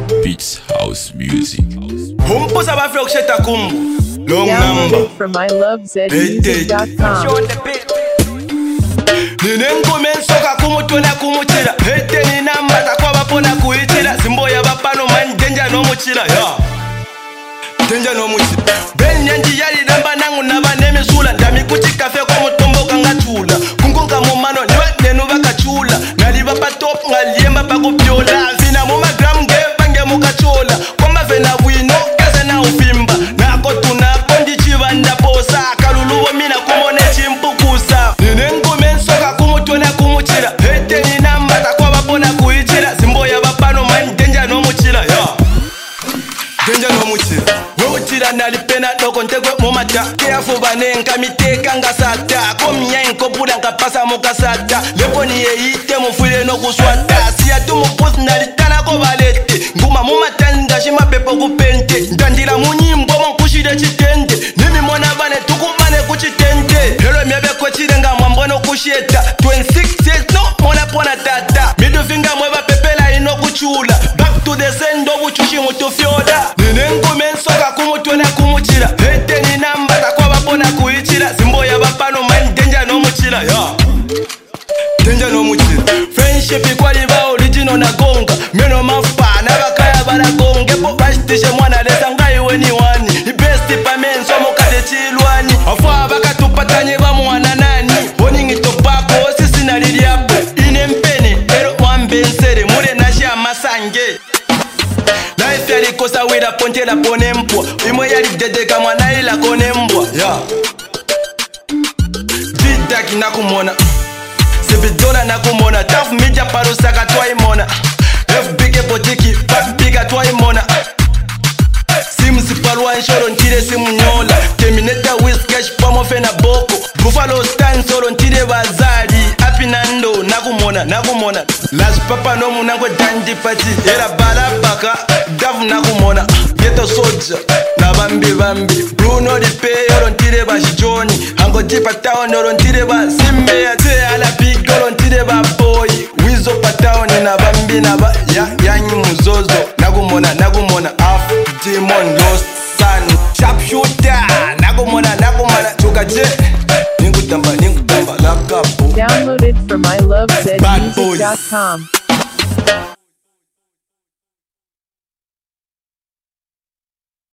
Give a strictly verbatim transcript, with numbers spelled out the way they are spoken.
Beats House Music. Humpusa bafika kusheta kumbu long Download number it from my love zed music dot com. nine nkume nsoka kumutona kumutira hete ni namba takwa bapona kuitira simbo ya bapano man denja no muchira ya denja no muchira benyendi yali namba nangu nabane misula ndami kuchika fe kwa mutombo kangachula kungonga mumano niwe nenu bakachula nali bapa top ngaliemba bakupyola vina muma gram nge bange mukachola kwamba vena bwino kaze na ufimba nako tunapondi chivanda posa kaluluwo mina kumone chimpukusa nine nkume nsoka kumutona kumuchira hete ni namba takwa bapona kuitira simbo ya bapano man denja no muchira ya denja no muchira Tira nalipena doko ntegwe mumata Keafu banenka miteka nga sata Komya inkopula nga pasa muka sata Lepo ni yeite mufile no kuswata Siya tu mupusi nalitana ko balete Nguma mumatanda shima pepo kupente Ndandila munyimbo mkushide chitende Nimi mwana bane tukumane kuchitende Helo miebe kwa chirenga mwambono kusheta twenty-six years no mwana pona tata Middle finger mweba pepela ino kuchula Back to the sendo buchushi mutufyoda Nine ngume nsoka kumutona kumuchira hete ni namba takwa bapona kuichira simbo ya bapano man denja no muchira ya denja no muchira friendship ikwali ba original na gonga meno mafa na bakaya baragonge po bastishe mwana lesa ngai weni wani the best pa men so mukate chilwani afa bakatupatanye ba mwana nani boningi topako sisi na liliapo ine mpene ero wambensere mure nasha masange Life yali kosa wira ponte la pone mpwa Imwe yali dedeka mwana ila kone mbwa yeah. Jidaki nakumona Sibidona nakumona Tough media parusaka twa imona F bige potiki Back biga twa imona Simu sipalwa nshoro ntire simu nyola Terminator with cash pamo fena boko Buffalo stand solo ntire bazari Happy nando nakumona nakumona Las papa no munango danji pati Era bala baka Dav nakumona Ghetto soldier Na bambi bambi Bruno di pe yoro ntire ba shijoni Hango jipa tao noro ntire ba Simbe ya te ala big yoro ntire ba boy Wizo patao ni na bambi na ba Ya yanyi muzozo Nakumona nakumona Half demon lost son Sharpshooter Nakumona nakumona Chukaje Ningutamba ningutamba Lakapo Download it from my love zed music dot com.